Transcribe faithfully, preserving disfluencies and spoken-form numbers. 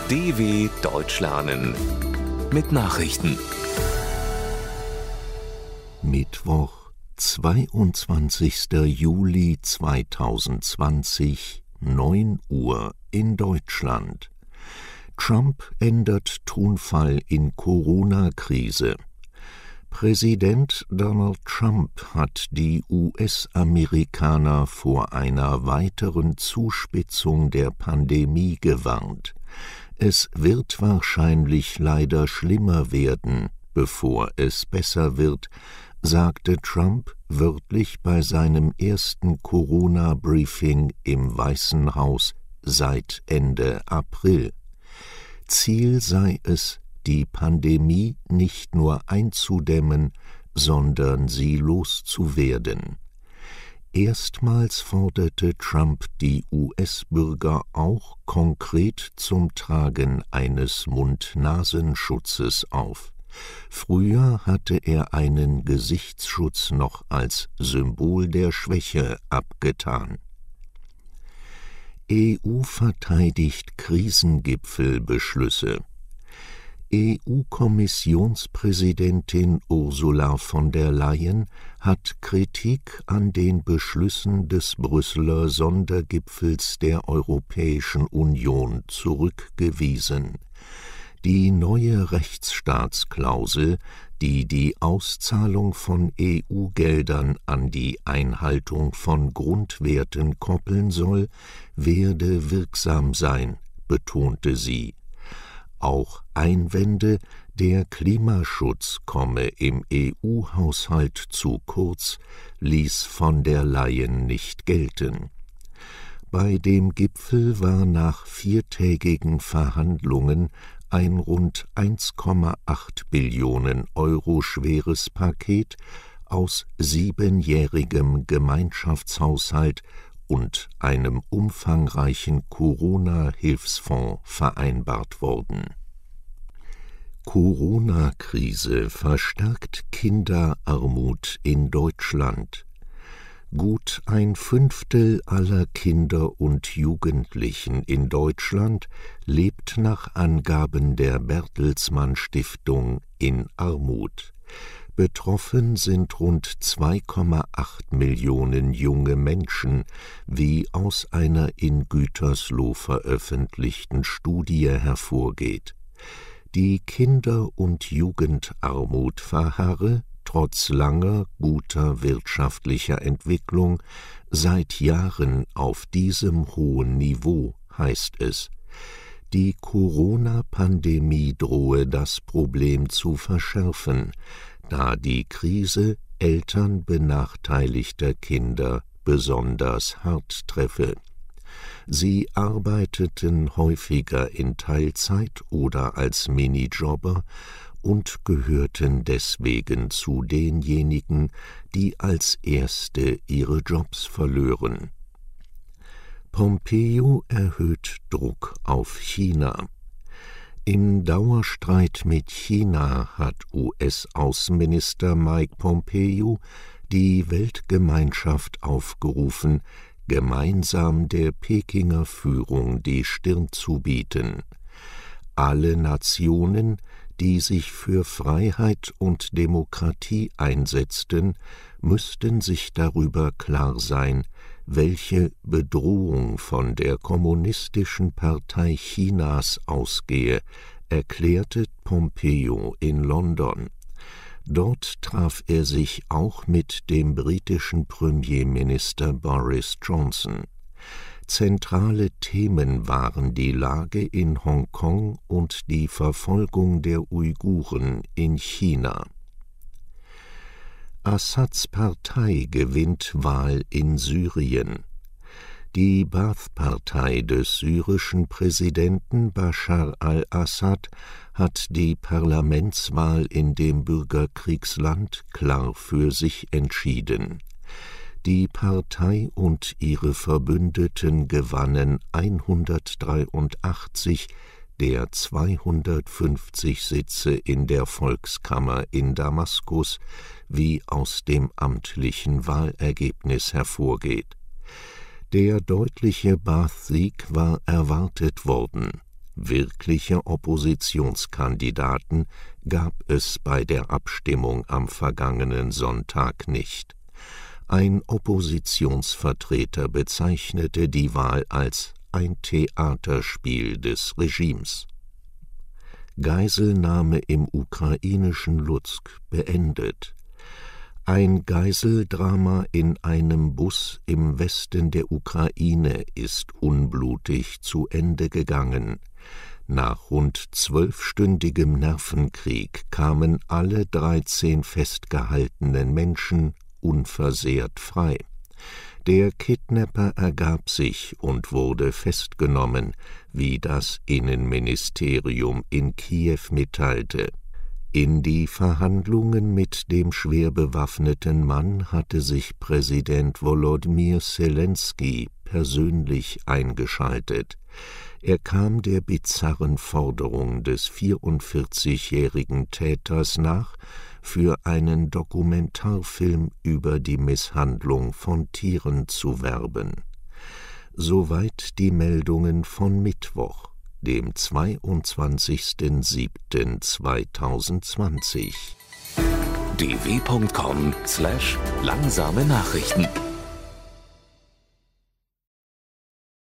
D W Deutsch lernen mit Nachrichten. Mittwoch, zweiundzwanzigster Juli zweitausendzwanzig, neun Uhr in Deutschland. Trump ändert Tonfall in Corona-Krise. Präsident Donald Trump hat die U S-Amerikaner vor einer weiteren Zuspitzung der Pandemie gewarnt. Es wird wahrscheinlich leider schlimmer werden, bevor es besser wird, sagte Trump wörtlich bei seinem ersten Corona-Briefing im Weißen Haus seit Ende April. Ziel sei es, die Pandemie nicht nur einzudämmen, sondern sie loszuwerden. Erstmals forderte Trump die U S-Bürger auch konkret zum Tragen eines Mund-Nasenschutzes auf. Früher hatte er einen Gesichtsschutz noch als Symbol der Schwäche abgetan. E U verteidigt Krisengipfelbeschlüsse. E U-Kommissionspräsidentin Ursula von der Leyen hat Kritik an den Beschlüssen des Brüsseler Sondergipfels der Europäischen Union zurückgewiesen. Die neue Rechtsstaatsklausel, die die Auszahlung von E U-Geldern an die Einhaltung von Grundwerten koppeln soll, werde wirksam sein, betonte sie. Auch Einwände, der Klimaschutz komme im E U-Haushalt zu kurz, ließ von der Leyen nicht gelten. Bei dem Gipfel war nach viertägigen Verhandlungen ein rund eins Komma acht Billionen Euro schweres Paket aus siebenjährigem Gemeinschaftshaushalt und einem umfangreichen Corona-Hilfsfonds vereinbart worden. Corona-Krise verstärkt Kinderarmut in Deutschland. Gut ein Fünftel aller Kinder und Jugendlichen in Deutschland lebt nach Angaben der Bertelsmann Stiftung in Armut. Betroffen sind rund zwei Komma acht Millionen junge Menschen, wie aus einer in Gütersloh veröffentlichten Studie hervorgeht. Die Kinder- und Jugendarmut verharre, trotz langer, guter wirtschaftlicher Entwicklung, seit Jahren auf diesem hohen Niveau, heißt es. Die Corona-Pandemie drohe das Problem zu verschärfen, da die Krise Eltern benachteiligter Kinder besonders hart treffe. Sie arbeiteten häufiger in Teilzeit oder als Minijobber und gehörten deswegen zu denjenigen, die als Erste ihre Jobs verlören. Pompeo erhöht Druck auf China. Im Dauerstreit mit China hat U S-Außenminister Mike Pompeo die Weltgemeinschaft aufgerufen, gemeinsam der Pekinger Führung die Stirn zu bieten. Alle Nationen, die sich für Freiheit und Demokratie einsetzten, müssten sich darüber klar sein, welche Bedrohung von der Kommunistischen Partei Chinas ausgehe, erklärte Pompeo in London. Dort traf er sich auch mit dem britischen Premierminister Boris Johnson. Zentrale Themen waren die Lage in Hongkong und die Verfolgung der Uiguren in China. Assads Partei gewinnt Wahl in Syrien. Die Ba'ath-Partei des syrischen Präsidenten Bashar al-Assad hat die Parlamentswahl in dem Bürgerkriegsland klar für sich entschieden. Die Partei und ihre Verbündeten gewannen hundertdreiundachtzig der zweihundertfünfzig Sitze in der Volkskammer in Damaskus, wie aus dem amtlichen Wahlergebnis hervorgeht. Der deutliche Ba'ath-Sieg war erwartet worden. Wirkliche Oppositionskandidaten gab es bei der Abstimmung am vergangenen Sonntag nicht. Ein Oppositionsvertreter bezeichnete die Wahl als ein Theaterspiel des Regimes. Geiselnahme im ukrainischen Lutsk beendet. Ein Geiseldrama in einem Bus im Westen der Ukraine ist unblutig zu Ende gegangen. Nach rund zwölfstündigem Nervenkrieg kamen alle dreizehn festgehaltenen Menschen unversehrt frei. Der Kidnapper ergab sich und wurde festgenommen, wie das Innenministerium in Kiew mitteilte. In die Verhandlungen mit dem schwer bewaffneten Mann hatte sich Präsident Volodymyr Selenskyj persönlich eingeschaltet. Er kam der bizarren Forderung des vierundvierzigjährigen Täters nach, für einen Dokumentarfilm über die Misshandlung von Tieren zu werben. Soweit die Meldungen von Mittwoch, dem zweiundzwanzigsten siebten zweitausendzwanzig. d w punkt com slash langsame Nachrichten